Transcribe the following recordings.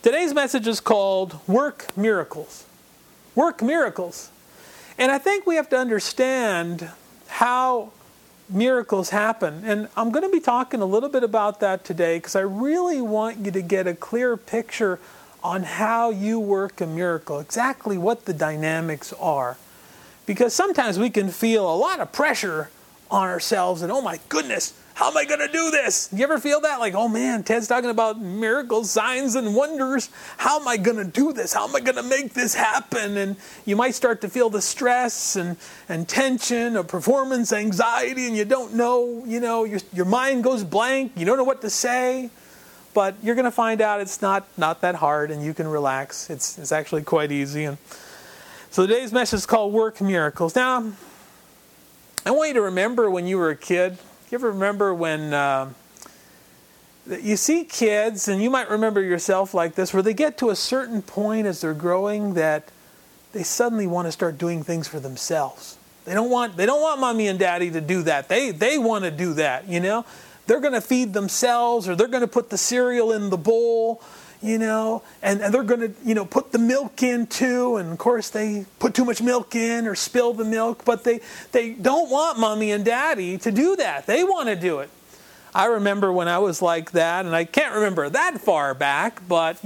Today's message is called Work Miracles. Work Miracles. And I think we have to understand how miracles happen. And I'm going to be talking a little bit about that today because I really want you to get a clear picture on how you work a miracle, exactly what the dynamics are. Because sometimes we can feel a lot of pressure on ourselves and, oh my goodness, how am I going to do this? You ever feel that? Like, oh man, Ted's talking about miracles, signs, and wonders. How am I going to do this? How am I going to make this happen? And you might start to feel the stress and tension of performance anxiety, and you don't know, your mind goes blank. You don't know what to say. But you're going to find out it's not that hard, and you can relax. It's actually quite easy. And so today's message is called Work Miracles. Now, I want you to remember when you were a kid. You ever remember when you see kids, and you might remember yourself like this, where they get to a certain point as they're growing that they suddenly want to start doing things for themselves. They don't want mommy and daddy to do that. They want to do that, They're going to feed themselves, or they're going to put the cereal in the bowl, and they're going to, put the milk in too. And of course they put too much milk in or spill the milk, but they don't want mommy and daddy to do that. They want to do it. I remember when I was like that, and I can't remember that far back, but,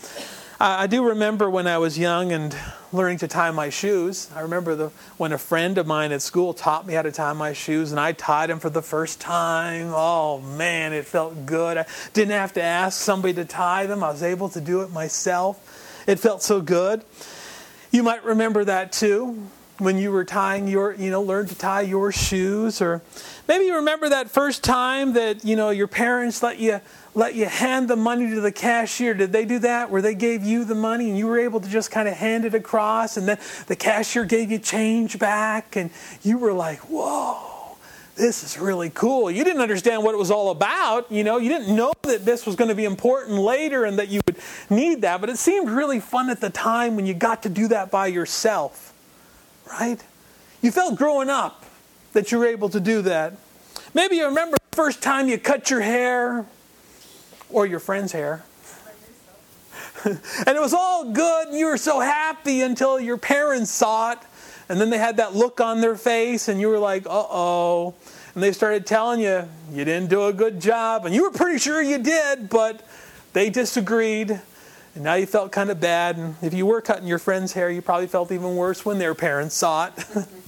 I do remember when I was young and learning to tie my shoes. I remember when a friend of mine at school taught me how to tie my shoes, and I tied them for the first time. Oh man, it felt good. I didn't have to ask somebody to tie them. I was able to do it myself. It felt so good. You might remember that too, when you were tying learned to tie your shoes. Or maybe you remember that first time that, your parents let you hand the money to the cashier. Did they do that? Where they gave you the money and you were able to just kind of hand it across, and then the cashier gave you change back, and you were like, whoa, this is really cool. You didn't understand what it was all about. You didn't know that this was going to be important later and that you would need that, but it seemed really fun at the time when you got to do that by yourself, right? You felt growing up that you were able to do that. Maybe you remember the first time you cut your hair, or your friend's hair. And it was all good, and you were so happy until your parents saw it, and then they had that look on their face, and you were like, uh-oh. And they started telling you didn't do a good job, and you were pretty sure you did, but they disagreed, and now you felt kind of bad. And if you were cutting your friend's hair, you probably felt even worse when their parents saw it.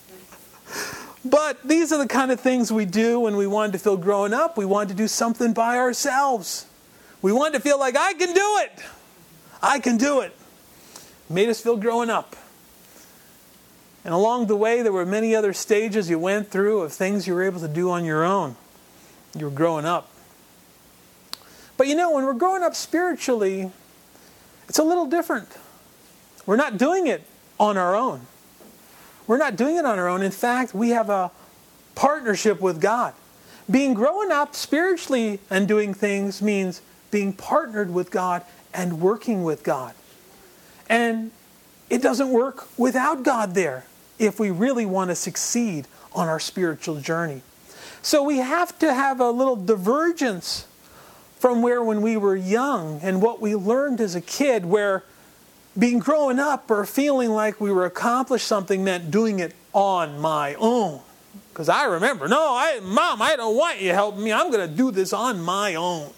But these are the kind of things we do when we wanted to feel grown up. We wanted to do something by ourselves. We wanted to feel like, I can do it. I can do it. It made us feel growing up. And along the way, there were many other stages you went through of things you were able to do on your own. You were growing up. But when we're growing up spiritually, it's a little different. We're not doing it on our own. We're not doing it on our own. In fact, we have a partnership with God. Being growing up spiritually and doing things means being partnered with God and working with God. And it doesn't work without God there if we really want to succeed on our spiritual journey. So we have to have a little divergence from where when we were young and what we learned as a kid, where being growing up or feeling like we were accomplished something meant doing it on my own. Because I remember, Mom, I don't want you helping me. I'm going to do this on my own.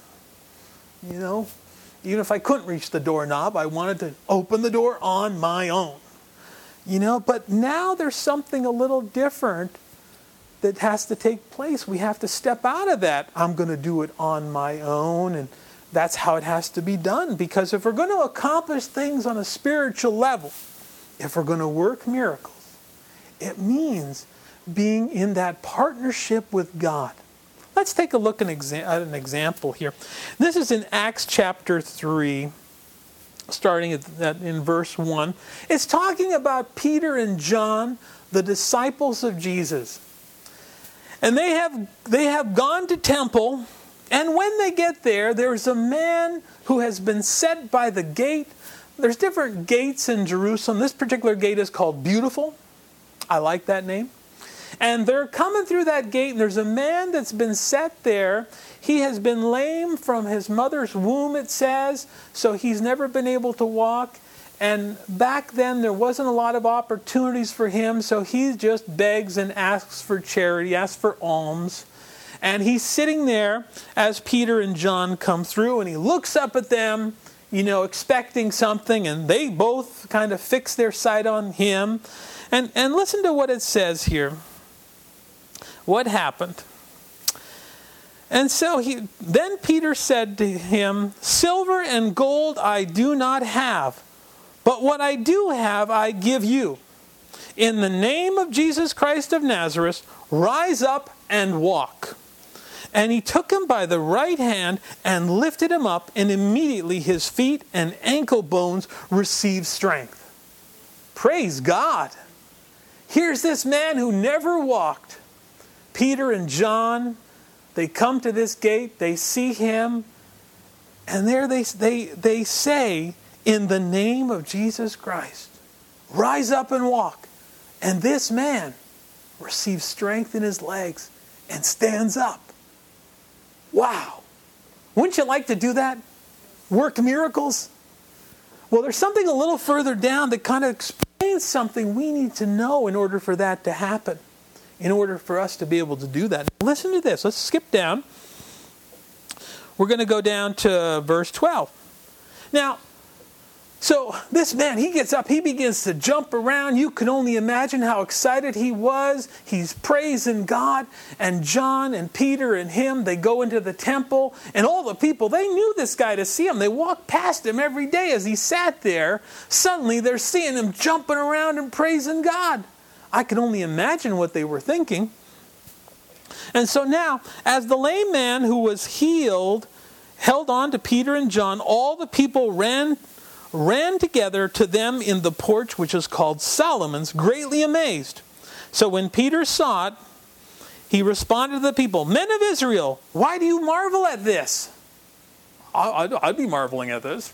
Even if I couldn't reach the doorknob, I wanted to open the door on my own. But now there's something a little different that has to take place. We have to step out of that. I'm going to do it on my own, and that's how it has to be done. Because if we're going to accomplish things on a spiritual level, if we're going to work miracles, it means being in that partnership with God. Let's take a look at an example here. This is in Acts chapter 3, starting in verse 1. It's talking about Peter and John, the disciples of Jesus. And they have gone to temple, and when they get there, there's a man who has been set by the gate. There's different gates in Jerusalem. This particular gate is called Beautiful. I like that name. And they're coming through that gate, and there's a man that's been set there. He has been lame from his mother's womb, it says, so he's never been able to walk. And back then, there wasn't a lot of opportunities for him, so he just begs and asks for charity, asks for alms. And he's sitting there as Peter and John come through, and he looks up at them, expecting something, and they both kind of fix their sight on him. And listen to what it says here. What happened? And so then Peter said to him, "Silver and gold I do not have, but what I do have I give you. In the name of Jesus Christ of Nazareth, rise up and walk." And he took him by the right hand and lifted him up, and immediately his feet and ankle bones received strength. Praise God. Here's this man who never walked. Peter and John, they come to this gate, they see him, and there they say, "In the name of Jesus Christ, rise up and walk." And this man receives strength in his legs and stands up. Wow. Wouldn't you like to do that? Work miracles? Well, there's something a little further down that kind of explains something we need to know in order for that to happen, in order for us to be able to do that. Listen to this. Let's skip down. We're going to go down to verse 12. Now, so this man, he gets up, he begins to jump around. You can only imagine how excited he was. He's praising God. And John and Peter and him, they go into the temple. And all the people, they knew this guy to see him. They walked past him every day as he sat there. Suddenly they're seeing him jumping around and praising God. I can only imagine what they were thinking. And so now, as the lame man who was healed held on to Peter and John, all the people ran together to them in the porch, which is called Solomon's, greatly amazed. So when Peter saw it, he responded to the people, "Men of Israel, why do you marvel at this?" I'd be marveling at this.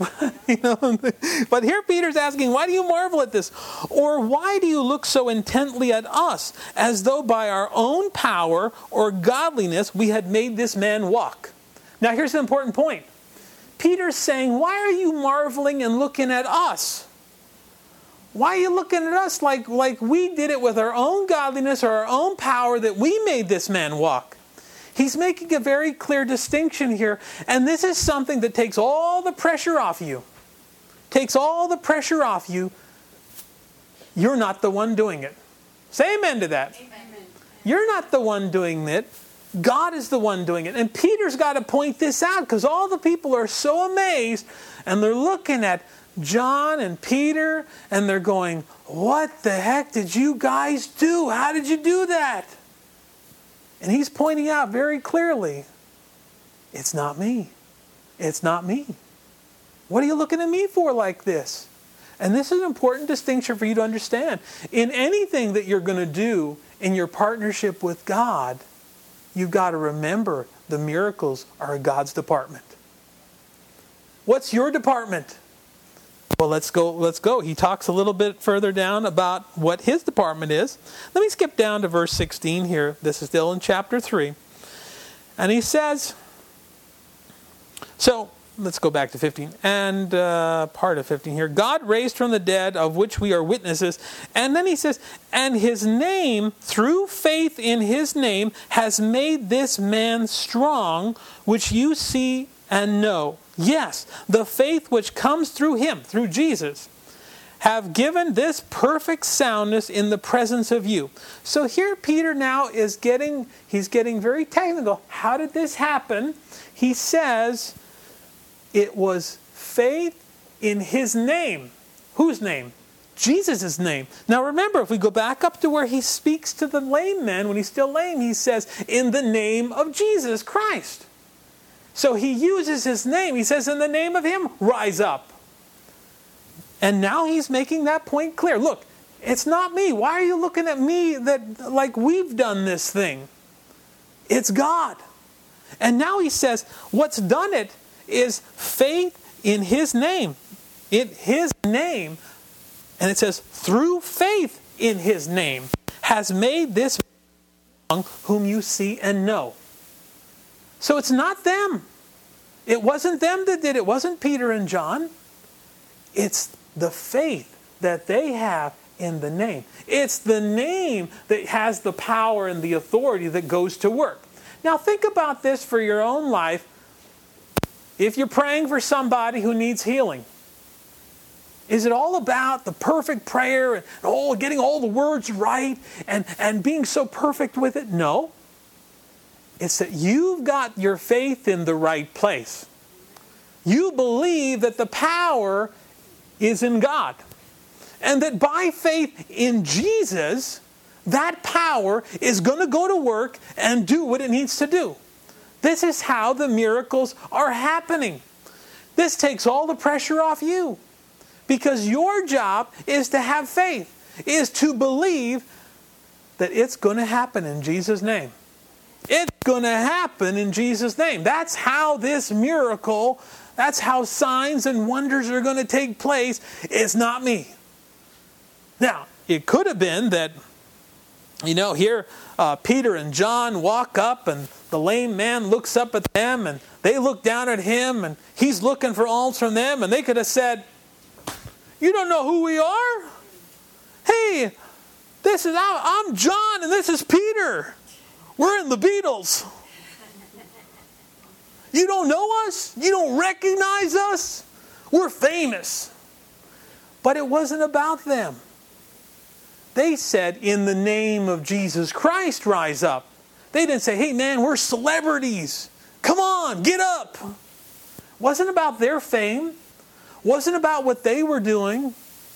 But here Peter's asking, why do you marvel at this? Or why do you look so intently at us, as though by our own power or godliness we had made this man walk? Now here's an important point. Peter's saying, why are you marveling and looking at us? Why are you looking at us like we did it with our own godliness or our own power that we made this man walk? He's making a very clear distinction here. And this is something that takes all the pressure off you. Takes all the pressure off you. You're not the one doing it. Say amen to that. Amen. You're not the one doing it. God is the one doing it. And Peter's got to point this out because all the people are so amazed and they're looking at John and Peter and they're going, "What the heck did you guys do? How did you do that?" And he's pointing out very clearly, it's not me. It's not me. What are you looking at me for like this? And this is an important distinction for you to understand. In anything that you're going to do in your partnership with God, you've got to remember the miracles are God's department. What's your department? Well, let's go. He talks a little bit further down about what his department is. Let me skip down to verse 16 here. This is still in chapter 3. And he says, so let's go back to 15 and part of 15 here. God raised from the dead, of which we are witnesses. And then he says, and his name, through faith in his name, has made this man strong, which you see and know. Yes, the faith which comes through him, through Jesus, have given this perfect soundness in the presence of you. So here Peter now is getting very technical. How did this happen? He says it was faith in his name. Whose name? Jesus' name. Now remember, if we go back up to where he speaks to the lame man, when he's still lame, he says, in the name of Jesus Christ. So he uses his name. He says, in the name of him, rise up. And now he's making that point clear. Look, it's not me. Why are you looking at me that like we've done this thing? It's God. And now he says, what's done it is faith in his name. In his name. And it says, through faith in his name, has made this whom you see and know. So it's not them. It wasn't them that did it. It wasn't Peter and John. It's the faith that they have in the name. It's the name that has the power and the authority that goes to work. Now think about this for your own life. If you're praying for somebody who needs healing, is it all about the perfect prayer and getting all the words right and being so perfect with it? No. It's that you've got your faith in the right place. You believe that the power is in God. And that by faith in Jesus, that power is going to go to work and do what it needs to do. This is how the miracles are happening. This takes all the pressure off you. Because your job is to have faith, is to believe that it's going to happen in Jesus' name. It's going to happen in Jesus' name. That's how this miracle, that's how signs and wonders are going to take place. It's not me. Now, it could have been that, here Peter and John walk up and the lame man looks up at them and they look down at him and he's looking for alms from them, and they could have said, "You don't know who we are? Hey, I'm John and this is Peter. We're in the Beatles. You don't know us? You don't recognize us? We're famous." But it wasn't about them. They said, "In the name of Jesus Christ, rise up." They didn't say, "Hey man, we're celebrities. Come on, get up." Wasn't about their fame. Wasn't about what they were doing.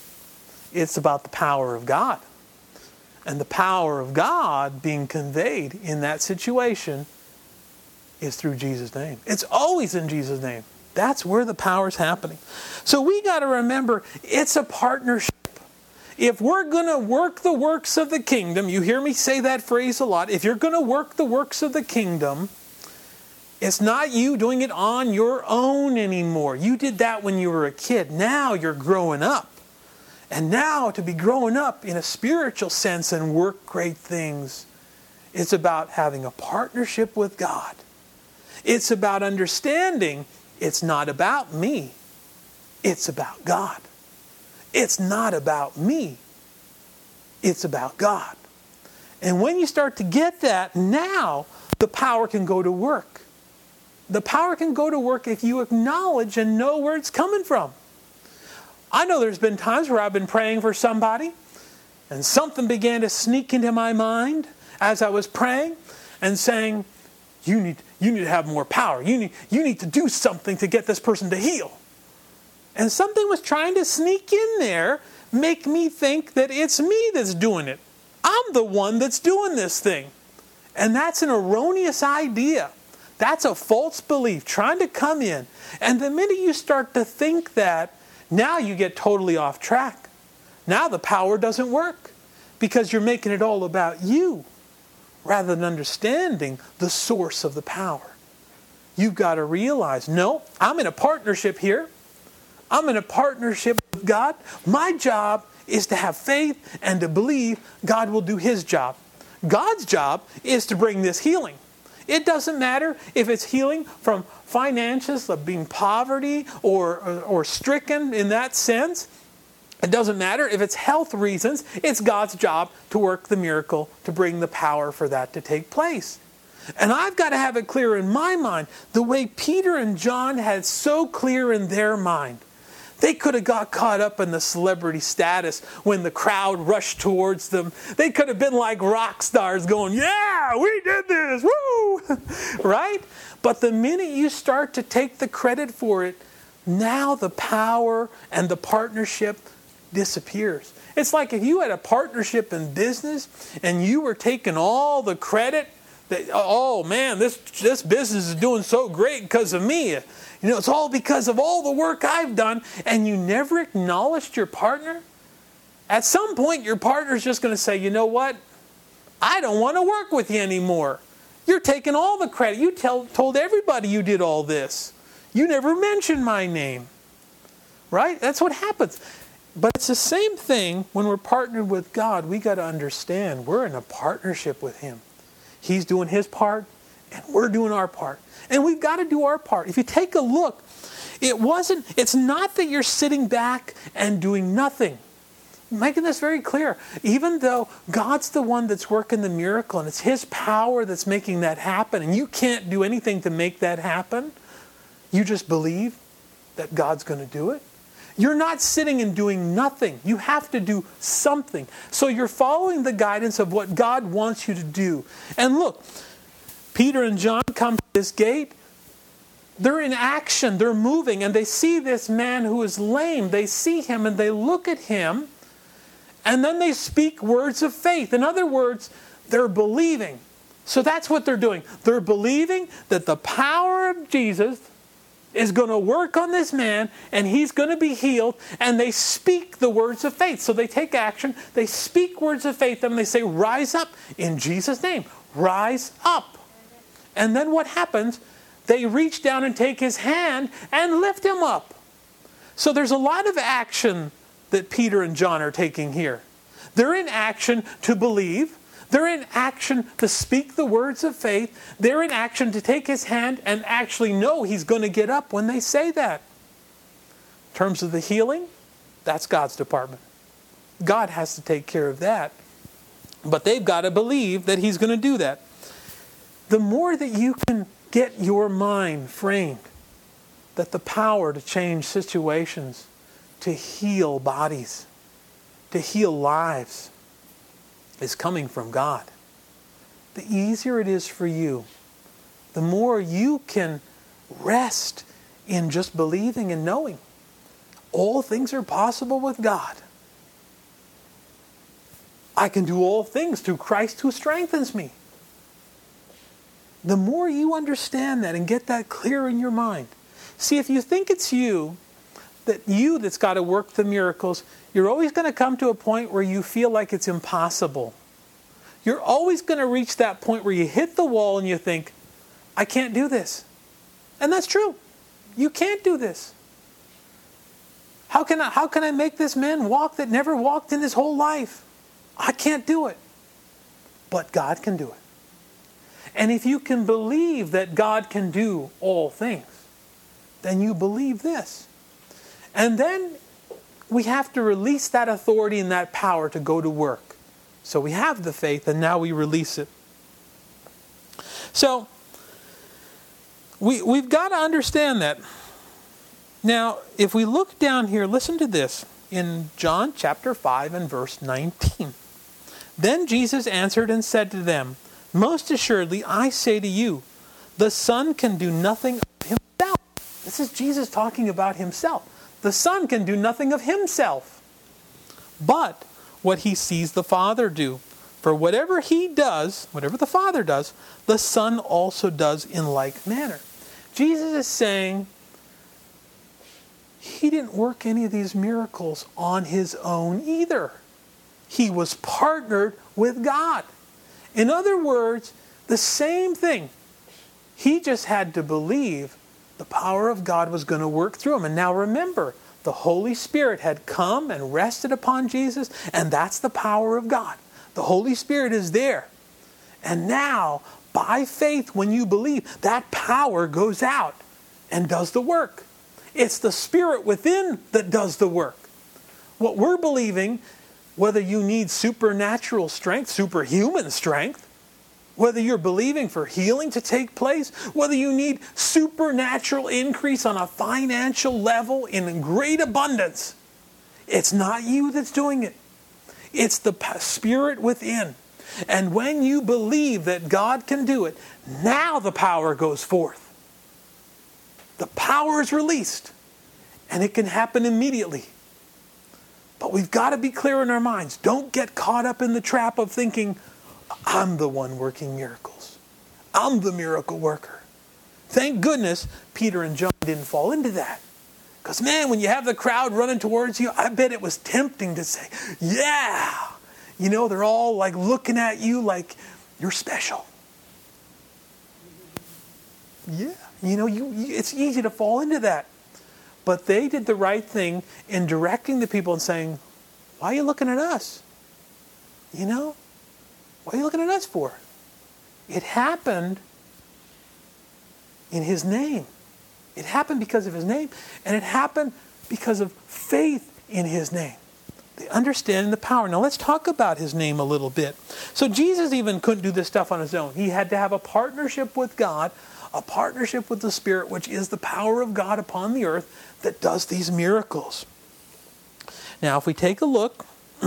It's about the power of God. And the power of God being conveyed in that situation is through Jesus' name. It's always in Jesus' name. That's where the power is happening. So we got to remember, it's a partnership. If we're going to work the works of the kingdom, you hear me say that phrase a lot. If you're going to work the works of the kingdom, it's not you doing it on your own anymore. You did that when you were a kid. Now you're growing up. And now to be growing up in a spiritual sense and work great things, it's about having a partnership with God. It's about understanding it's not about me. It's about God. It's not about me. It's about God. And when you start to get that, now the power can go to work. The power can go to work if you acknowledge and know where it's coming from. I know there's been times where I've been praying for somebody and something began to sneak into my mind as I was praying and saying, you need to have more power. You need to do something to get this person to heal. And something was trying to sneak in there, make me think that it's me that's doing it. I'm the one that's doing this thing. And that's an erroneous idea. That's a false belief trying to come in. And the minute you start to think that, now you get totally off track. Now the power doesn't work because you're making it all about you rather than understanding the source of the power. You've got to realize, no, I'm in a partnership here. I'm in a partnership with God. My job is to have faith and to believe God will do His job. God's job is to bring this healing. It doesn't matter if it's healing from finances, of being poverty or stricken in that sense. It doesn't matter if it's health reasons. It's God's job to work the miracle, to bring the power for that to take place. And I've got to have it clear in my mind, the way Peter and John had so clear in their mind. They could have got caught up in the celebrity status when the crowd rushed towards them. They could have been like rock stars going, "Yeah, we did this, woo!" Right? But the minute you start to take the credit for it, now the power and the partnership disappears. It's like if you had a partnership in business and you were taking all the credit, that, "Oh man, this business is doing so great because of me. It's all because of all the work I've done," and you never acknowledged your partner. At some point, your partner's just going to say, "You know what? I don't want to work with you anymore. You're taking all the credit. You told everybody you did all this. You never mentioned my name." Right? That's what happens. But it's the same thing when we're partnered with God. We got to understand we're in a partnership with Him. He's doing his part, and we're doing our part. And we've got to do our part. If you take a look, it's not that you're sitting back and doing nothing. Making this very clear. Even though God's the one that's working the miracle, and it's his power that's making that happen, and you can't do anything to make that happen, you just believe that God's going to do it. You're not sitting and doing nothing. You have to do something. So you're following the guidance of what God wants you to do. And look, Peter and John come to this gate. They're in action. They're moving. And they see this man who is lame. They see him and they look at him. And then they speak words of faith. In other words, they're believing. So that's what they're doing. They're believing that the power of Jesus is going to work on this man and he's going to be healed, and they speak the words of faith. So they take action, they speak words of faith, and they say, rise up in Jesus' name. Rise up. And then what happens? They reach down and take his hand and lift him up. So there's a lot of action that Peter and John are taking here. They're in action to believe. They're in action to speak the words of faith. They're in action to take his hand and actually know he's going to get up when they say that. In terms of the healing, that's God's department. God has to take care of that. But they've got to believe that he's going to do that. The more that you can get your mind framed that the power to change situations, to heal bodies, to heal lives, is coming from God, the easier it is for you. The more you can rest in just believing and knowing all things are possible with God. I can do all things through Christ who strengthens me. The more you understand that and get that clear in your mind. See, if you think it's that's got to work the miracles, you're always going to come to a point where you feel like it's impossible. You're always going to reach that point where you hit the wall and you think, I can't do this. And that's true. You can't do this. How can I make this man walk that never walked in his whole life? I can't do it. But God can do it. And if you can believe that God can do all things, then you believe this. And then we have to release that authority and that power to go to work. So we have the faith and now we release it. So we've got to understand that. Now, if we look down here, listen to this. In John chapter 5 and verse 19. Then Jesus answered and said to them, most assuredly, I say to you, the Son can do nothing of himself. This is Jesus talking about himself. The Son can do nothing of himself, but what he sees the Father do. For whatever he does, whatever the Father does, the Son also does in like manner. Jesus is saying he didn't work any of these miracles on his own either. He was partnered with God. In other words, the same thing. He just had to believe the power of God was going to work through him. And now remember, the Holy Spirit had come and rested upon Jesus, and that's the power of God. The Holy Spirit is there. And now, by faith, when you believe, that power goes out and does the work. It's the Spirit within that does the work. What we're believing, whether you need supernatural strength, superhuman strength, whether you're believing for healing to take place, whether you need supernatural increase on a financial level in great abundance, it's not you that's doing it. It's the Spirit within. And when you believe that God can do it, now the power goes forth. The power is released. And it can happen immediately. But we've got to be clear in our minds. Don't get caught up in the trap of thinking, I'm the one working miracles. I'm the miracle worker. Thank goodness Peter and John didn't fall into that. Because man, when you have the crowd running towards you, I bet it was tempting to say, yeah. You know, they're all like looking at you like you're special. Yeah. You know, it's easy to fall into that. But they did the right thing in directing the people and saying, why are you looking at us? You know? What are you looking at us for? It happened in his name. It happened because of his name, and it happened because of faith in his name. The understanding the power. Now let's talk about his name a little bit. So Jesus even couldn't do this stuff on his own. He had to have a partnership with God, a partnership with the Spirit, which is the power of God upon the earth that does these miracles. Now if we take a look,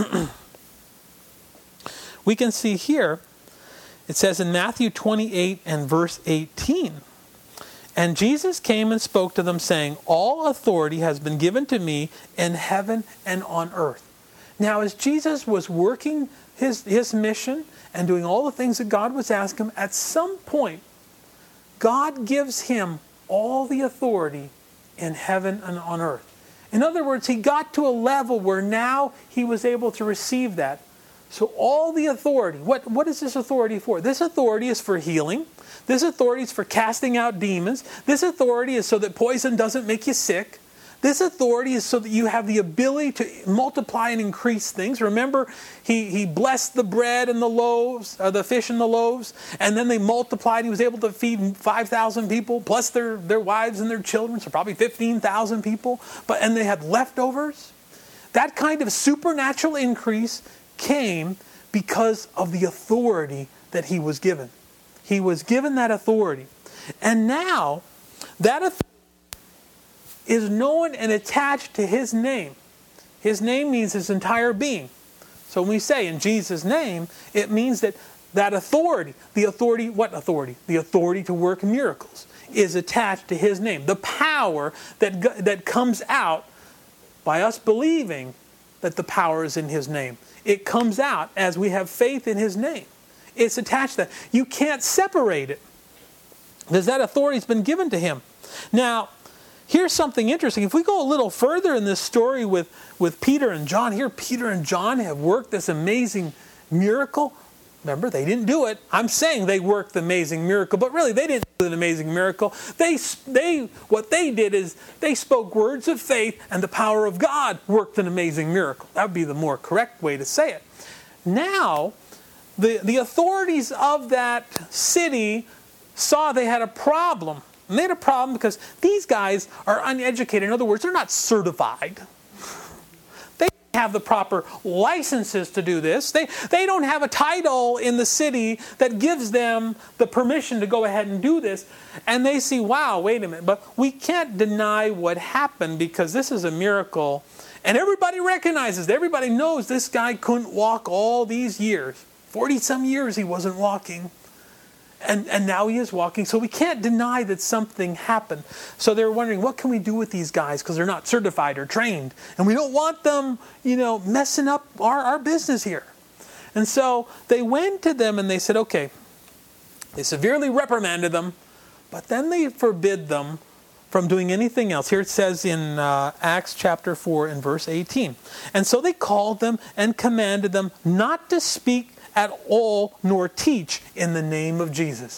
we can see here, it says in Matthew 28 and verse 18, "And Jesus came and spoke to them, saying, 'All authority has been given to me in heaven and on earth.'" Now, as Jesus was working his mission and doing all the things that God was asking him, at some point, God gives him all the authority in heaven and on earth. In other words, he got to a level where now he was able to receive that. So all the authority, what is this authority for? This authority is for healing. This authority is for casting out demons. This authority is so that poison doesn't make you sick. This authority is so that you have the ability to multiply and increase things. Remember, he blessed the bread and the loaves, the fish and the loaves, and then they multiplied. He was able to feed 5,000 people, plus their wives and their children, so probably 15,000 people. And they had leftovers. That kind of supernatural increase came because of the authority that he was given. He was given that authority. And now, that authority is known and attached to his name. His name means his entire being. So when we say in Jesus' name, it means that authority, what authority? The authority to work miracles is attached to his name. The power that comes out by us believing that the power is in his name. It comes out as we have faith in his name. It's attached to that. You can't separate it because that authority has been given to him. Now, here's something interesting. If we go a little further in this story with Peter and John, here Peter and John have worked this amazing miracle. Remember, they didn't do it. I'm saying they worked the amazing miracle, but really they didn't do an amazing miracle. What they did is they spoke words of faith, and the power of God worked an amazing miracle. That would be the more correct way to say it. Now, the authorities of that city saw they had a problem. And they had a problem because these guys are uneducated. In other words, they're not certified. They don't have the proper licenses to do this. They don't have a title in the city that gives them the permission to go ahead and do this. And they see, wow, wait a minute, but we can't deny what happened because this is a miracle. And everybody recognizes, everybody knows this guy couldn't walk all these years. 40-some years he wasn't walking. And now he is walking, so we can't deny that something happened. So they're wondering, what can we do with these guys? Because they're not certified or trained. And we don't want them, messing up our business here. And so they went to them and they said, okay. They severely reprimanded them, but then they forbid them from doing anything else. Here it says in Acts chapter 4 and verse 18. And so they called them and commanded them not to speak at all, nor teach in the name of Jesus.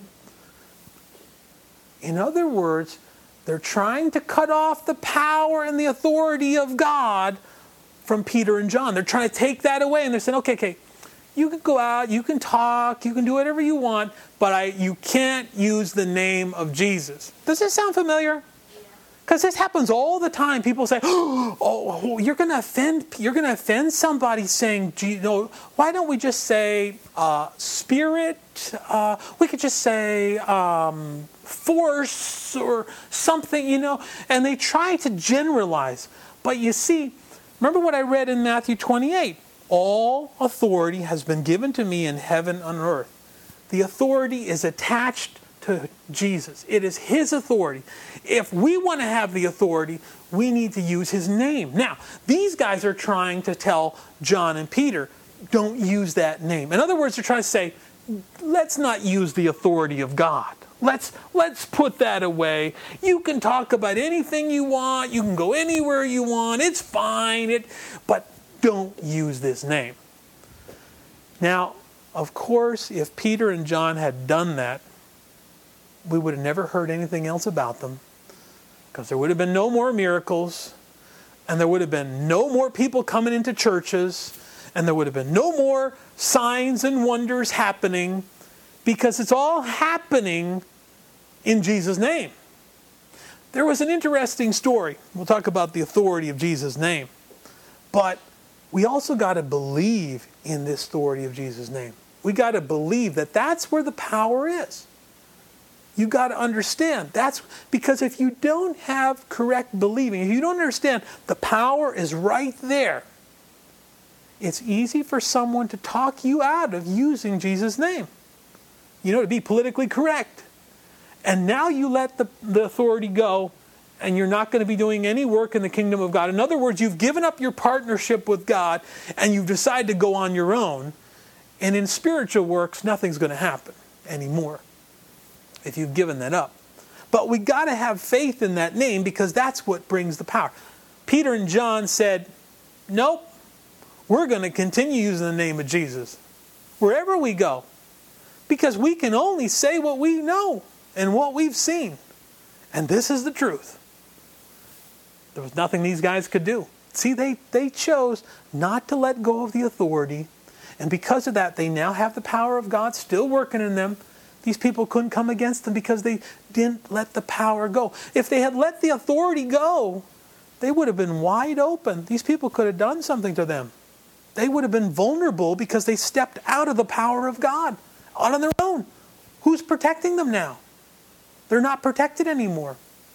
In other words, they're trying to cut off the power and the authority of God from Peter and John. They're trying to take that away, and they're saying, okay, you can go out, you can talk, you can do whatever you want, but you can't use the name of Jesus. Does this sound familiar? Because this happens all the time. People say, "Oh, you're going to offend somebody saying, why don't we just say spirit? We could just say force or something, And they try to generalize. But you see, remember what I read in Matthew 28. All authority has been given to me in heaven and on earth. The authority is attached to Jesus. It is his authority. If we want to have the authority, we need to use his name. Now, these guys are trying to tell John and Peter, don't use that name. In other words, they're trying to say, let's not use the authority of God. Let's put that away. You can talk about anything you want. You can go anywhere you want. It's fine. But don't use this name. Now, of course, if Peter and John had done that, we would have never heard anything else about them, because there would have been no more miracles, and there would have been no more people coming into churches, and there would have been no more signs and wonders happening, because it's all happening in Jesus' name. There was an interesting story. We'll talk about the authority of Jesus' name. But we also got to believe in this authority of Jesus' name. We got to believe that that's where the power is. You got to understand. That's because if you don't have correct believing, if you don't understand the power is right there, it's easy for someone to talk you out of using Jesus' name. To be politically correct. And now you let the authority go, and you're not going to be doing any work in the kingdom of God. In other words, you've given up your partnership with God, and you've decided to go on your own. And in spiritual works, nothing's going to happen anymore if you've given that up. But we got to have faith in that name, because that's what brings the power. Peter and John said, nope, we're going to continue using the name of Jesus wherever we go, because we can only say what we know and what we've seen. And this is the truth. There was nothing these guys could do. See, they chose not to let go of the authority. And because of that, they now have the power of God still working in them. These people couldn't come against them because they didn't let the power go. If they had let the authority go, they would have been wide open. These people could have done something to them. They would have been vulnerable because they stepped out of the power of God on their own. Who's protecting them now? They're not protected anymore.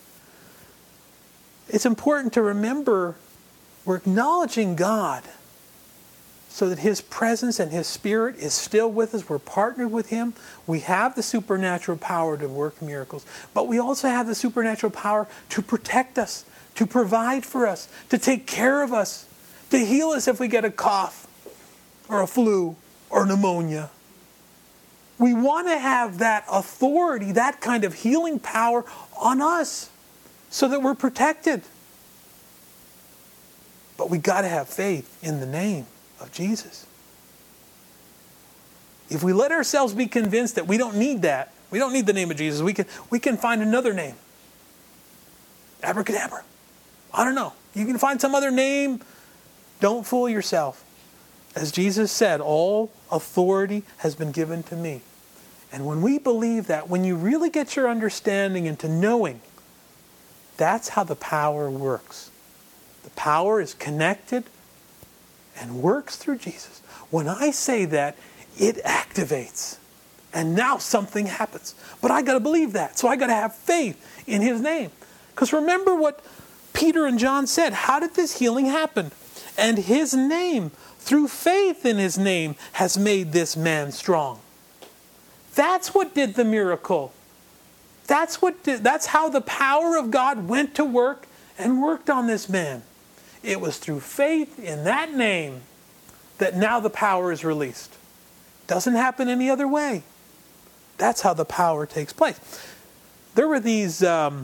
It's important to remember we're acknowledging God so that His presence and His Spirit is still with us. We're partnered with Him. We have the supernatural power to work miracles. But we also have the supernatural power to protect us, to provide for us, to take care of us, to heal us if we get a cough or a flu or pneumonia. We want to have that authority, that kind of healing power on us so that we're protected. But we got to have faith in the name of Jesus. If we let ourselves be convinced that we don't need that, we don't need the name of Jesus, we can find another name. Abracadabra. I don't know. You can find some other name. Don't fool yourself. As Jesus said, all authority has been given to me. And when we believe that, when you really get your understanding into knowing, that's how the power works. The power is connected and works through Jesus. When I say that, it activates. And now something happens. But I got to believe that. So I got to have faith in His name. Because remember what Peter and John said. How did this healing happen? And His name, through faith in His name, has made this man strong. That's what did the miracle. That's how the power of God went to work and worked on this man. It was through faith in that name that now the power is released. Doesn't happen any other way. That's how the power takes place. There were these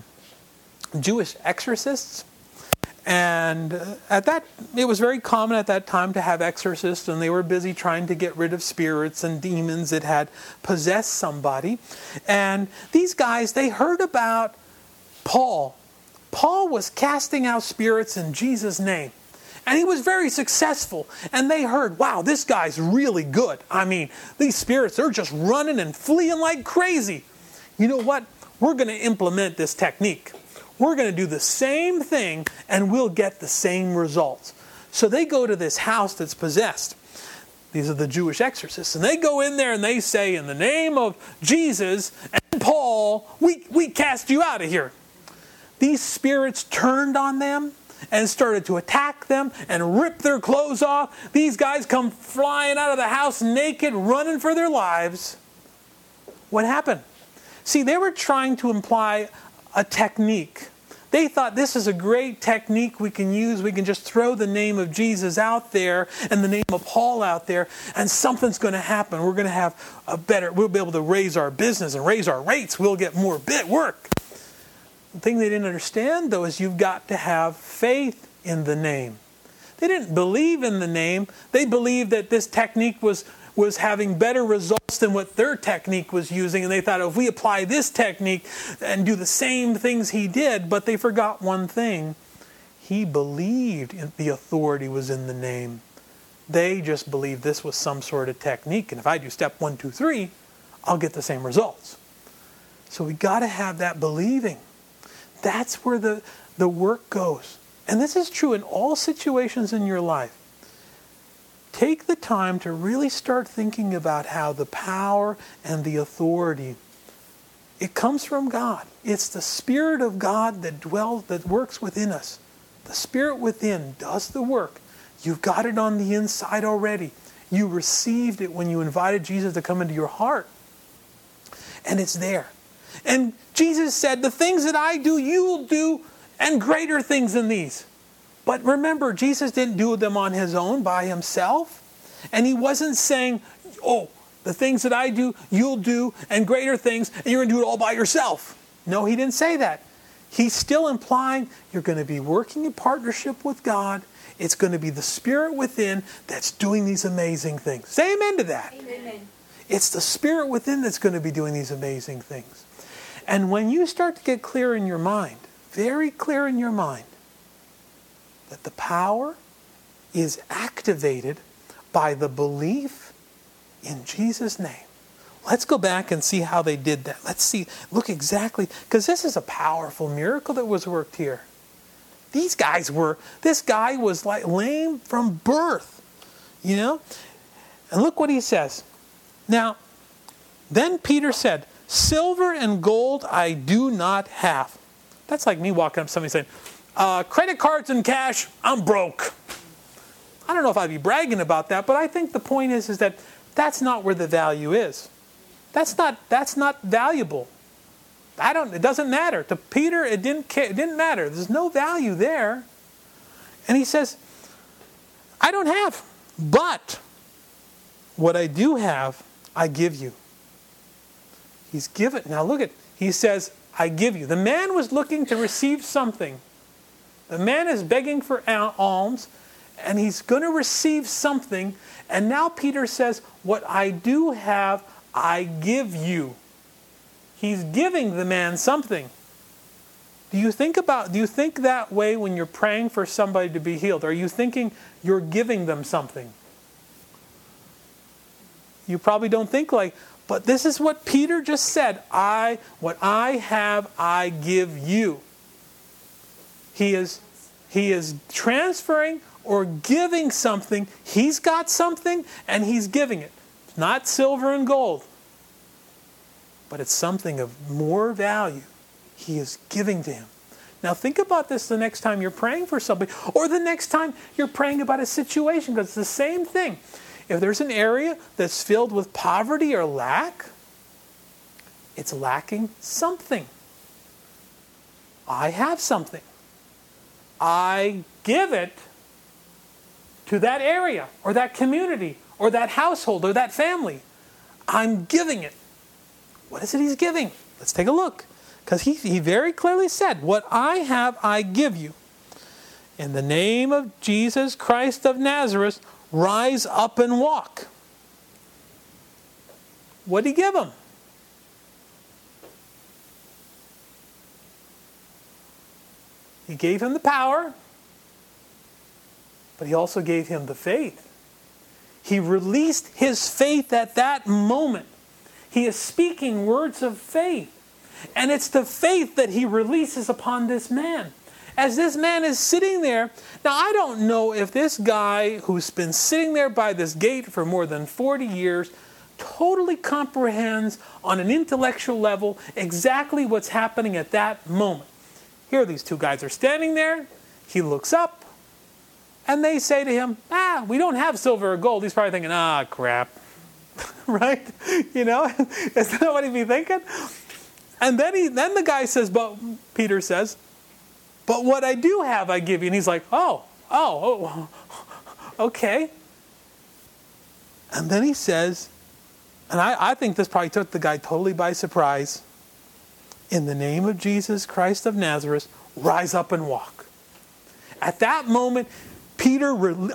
Jewish exorcists, and it was very common at that time to have exorcists, and they were busy trying to get rid of spirits and demons that had possessed somebody. And these guys, they heard about Paul. Paul was casting out spirits in Jesus' name. And he was very successful. And they heard, wow, this guy's really good. I mean, these spirits, they're just running and fleeing like crazy. You know what? We're going to implement this technique. We're going to do the same thing and we'll get the same results. So they go to this house that's possessed. These are the Jewish exorcists. And they go in there and they say, in the name of Jesus and Paul, we cast you out of here. These spirits turned on them and started to attack them and rip their clothes off. These guys come flying out of the house naked, running for their lives. What happened? See, they were trying to imply a technique. They thought this is a great technique we can use. We can just throw the name of Jesus out there and the name of Paul out there, and something's going to happen. We're going to have we'll be able to raise our business and raise our rates. We'll get more work. The thing they didn't understand, though, is you've got to have faith in the name. They didn't believe in the name. They believed that this technique was having better results than what their technique was using. And they thought, if we apply this technique and do the same things he did, but they forgot one thing. He believed the authority was in the name. They just believed this was some sort of technique. And if I do step 1, 2, 3, I'll get the same results. So we got to have that believing. That's where the work goes. And this is true in all situations in your life. Take the time to really start thinking about how the power and the authority, it comes from God. It's the Spirit of God that works within us. The Spirit within does the work. You've got it on the inside already. You received it when you invited Jesus to come into your heart. And it's there. And Jesus said, the things that I do, you will do, and greater things than these. But remember, Jesus didn't do them on his own by himself. And he wasn't saying, oh, the things that I do, you'll do, and greater things, and you're going to do it all by yourself. No, he didn't say that. He's still implying you're going to be working in partnership with God. It's going to be the Spirit within that's doing these amazing things. Say amen to that. Amen. It's the Spirit within that's going to be doing these amazing things. And when you start to get clear in your mind, very clear in your mind, that the power is activated by the belief in Jesus' name. Let's go back and see how they did that. Let's see, look exactly, because this is a powerful miracle that was worked here. This guy was like lame from birth, you know? And look what he says. Now, then Peter said, silver and gold I do not have. That's like me walking up to somebody saying, credit cards and cash, I'm broke. I don't know if I'd be bragging about that, but I think the point is that that's not where the value is. That's not valuable. It doesn't matter. To Peter, it didn't matter. There's no value there. And he says, I don't have, but what I do have, I give you. He's given. Now look at, he says, I give you. The man was looking to receive something. The man is begging for alms, and he's going to receive something. And now Peter says, what I do have, I give you. He's giving the man something. Do you think that way when you're praying for somebody to be healed? Are you thinking you're giving them something? You probably don't think like, but this is what Peter just said. What I have, I give you. He is transferring or giving something. He's got something and he's giving it. It's not silver and gold, but it's something of more value. He is giving to him. Now think about this the next time you're praying for somebody, or the next time you're praying about a situation, because it's the same thing. If there's an area that's filled with poverty or lack, it's lacking something. I have something. I give it to that area or that community or that household or that family. I'm giving it. What is it he's giving? Let's take a look. Because he very clearly said, what I have, I give you. In the name of Jesus Christ of Nazareth, rise up and walk. What did he give him? He gave him the power, but he also gave him the faith. He released his faith at that moment. He is speaking words of faith. And it's the faith that he releases upon this man. As this man is sitting there, now I don't know if this guy who's been sitting there by this gate for more than 40 years totally comprehends on an intellectual level exactly what's happening at that moment. Here these two guys are standing there. He looks up and they say to him, we don't have silver or gold. He's probably thinking, crap. Right? You know, isn't that what he'd be thinking? And then the guy says, but Peter says, but what I do have, I give you. And he's like, oh, okay. And then he says, and I think this probably took the guy totally by surprise. In the name of Jesus Christ of Nazareth, rise up and walk. At that moment, Peter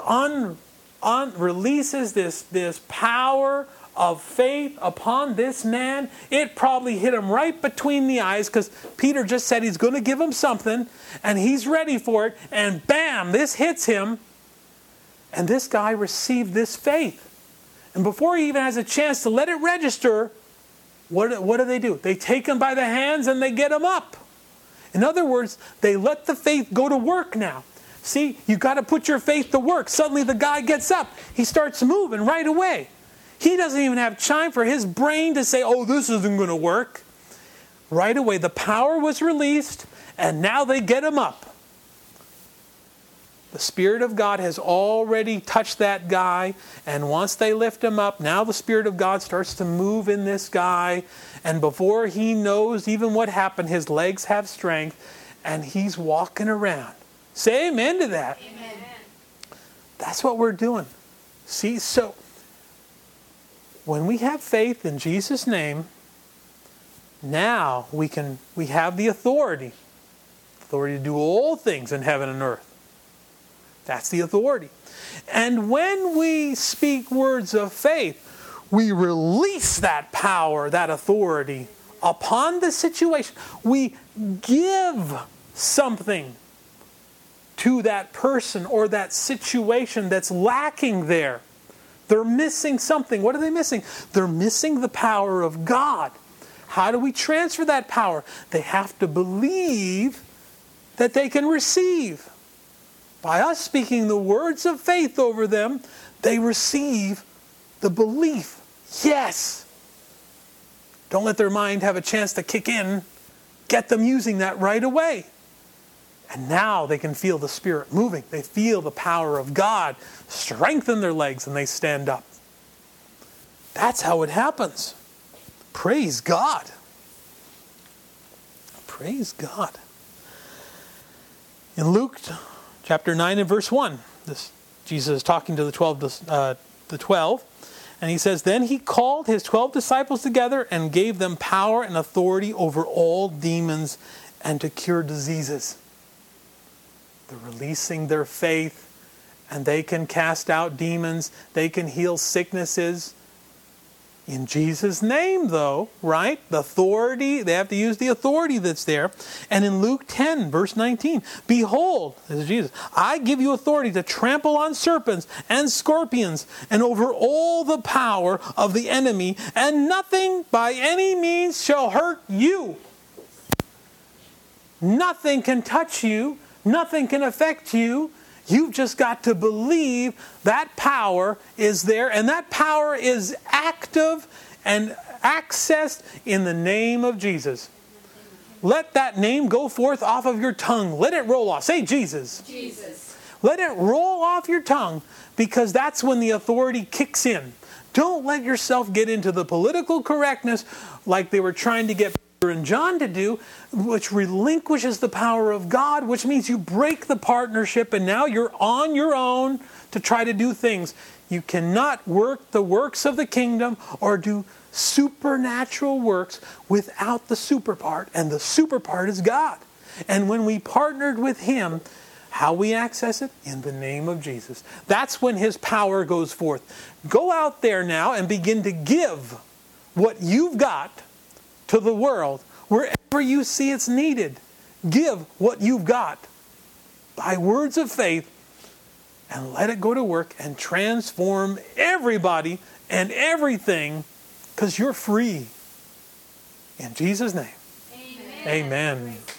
releases this power of faith upon this man. It probably hit him right between the eyes, because Peter just said he's going to give him something and he's ready for it, and bam, this hits him, and this guy received this faith. And before he even has a chance to let it register, what do? They take him by the hands and they get him up. In other words, they let the faith go to work now. See, you got to put your faith to work. Suddenly the guy gets up. He starts moving right away. He doesn't even have time for his brain to say, oh, this isn't going to work. Right away, the power was released, and now they get him up. The Spirit of God has already touched that guy, and once they lift him up, now the Spirit of God starts to move in this guy, and before he knows even what happened, his legs have strength, and he's walking around. Say amen to that. Amen. That's what we're doing. See, so when we have faith in Jesus' name, now we have the authority to do all things in heaven and earth. That's the authority. And when we speak words of faith, we release that power, that authority upon the situation. We give something to that person or that situation that's lacking there. They're missing something. What are they missing? They're missing the power of God. How do we transfer that power? They have to believe that they can receive. By us speaking the words of faith over them, they receive the belief. Yes. Don't let their mind have a chance to kick in. Get them using that right away. And now they can feel the Spirit moving. They feel the power of God strengthen their legs and they stand up. That's how it happens. Praise God. Praise God. In Luke chapter 9 and verse 1, Jesus is talking to the 12, and he says, "Then he called his 12 disciples together and gave them power and authority over all demons and to cure diseases." They're releasing their faith, and they can cast out demons. They can heal sicknesses. In Jesus' name, though, right? The authority, they have to use the authority that's there. And in Luke 10, verse 19, "Behold," this is Jesus, "I give you authority to trample on serpents and scorpions and over all the power of the enemy, and nothing by any means shall hurt you." Nothing can touch you. Nothing can affect you. You've just got to believe that power is there, and that power is active and accessed in the name of Jesus. Let that name go forth off of your tongue. Let it roll off. Say Jesus. Jesus. Let it roll off your tongue, because that's when the authority kicks in. Don't let yourself get into the political correctness like they were trying to get Peter and John to do, which relinquishes the power of God, which means you break the partnership and now you're on your own to try to do things. You cannot work the works of the kingdom or do supernatural works without the super part, and the super part is God. And when we partnered with Him, how we access it? In the name of Jesus. That's when His power goes forth. Go out there now and begin to give what you've got to the world wherever you see it's needed. Give what you've got by words of faith and let it go to work and transform everybody and everything, because you're free. In Jesus' name. Amen. Amen.